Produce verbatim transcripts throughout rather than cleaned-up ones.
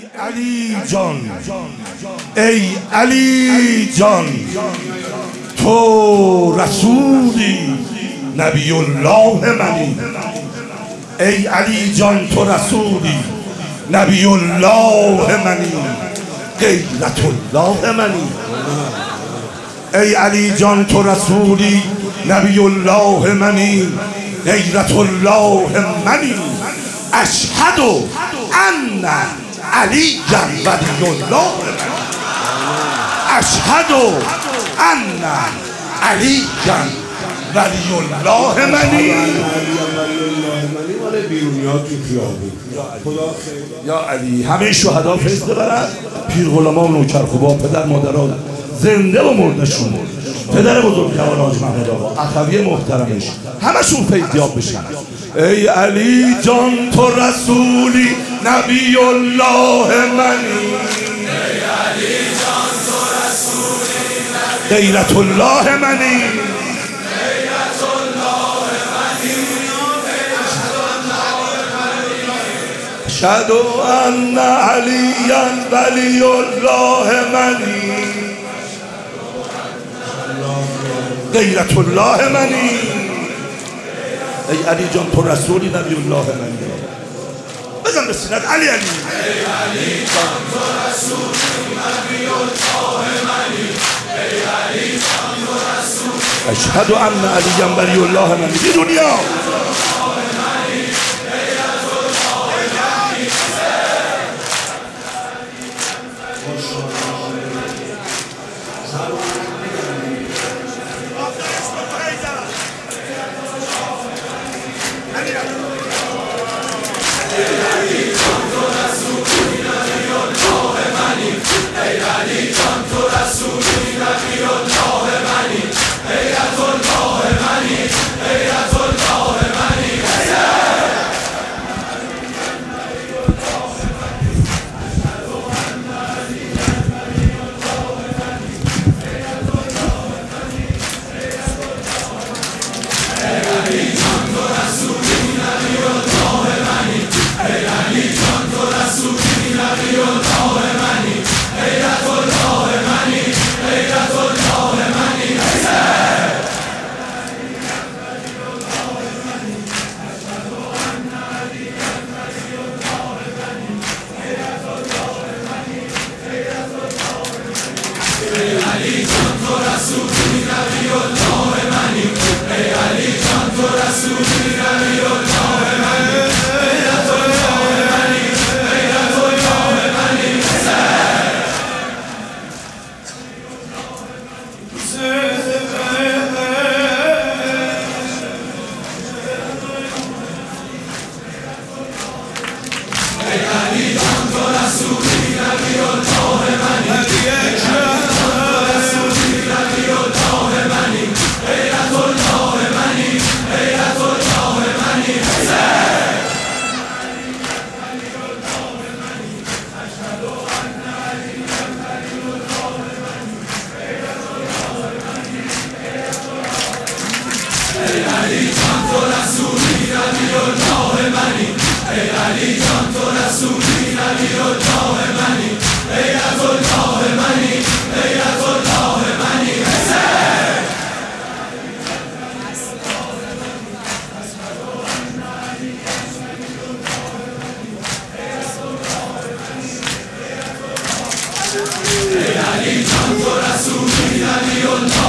علی جان، ای علی جان، تو رسولی نبی الله منی. ای علی جان تو رسولی نبی الله منی، غیرت الله منی. ای علی جان تو رسولی نبی الله منی، غیرت الله منی. اشهد ان علی ولی الله، اشهد ان علی ولی الله منی. یا علی همه شهدا فیض ببرن، پیر غلاما و نوکر خوبا، پدر مادرها زنده و مردشون، پدر بزرگوار حاج محمد آقا، اخوی محترمش، همشون فیضیاب بشن. ای علی جان تو رسولی نبی الله منی، ای علی جان تو رسولی غیرت الله منی. غیرت الله منی، اشهد ان علی ولی الله منی، غیرت الله منی. ای علی جان تو رسولی نبی الله منی. بزن به سینت علی علی. ای علی جان تو رسولی نبی الله منی، ای علی جان تو رسولی. اشهد ان علی ولی الله منی. بی دنیا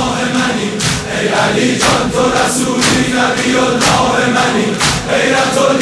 علی جان تو رسولی نبی الله منی، غیرت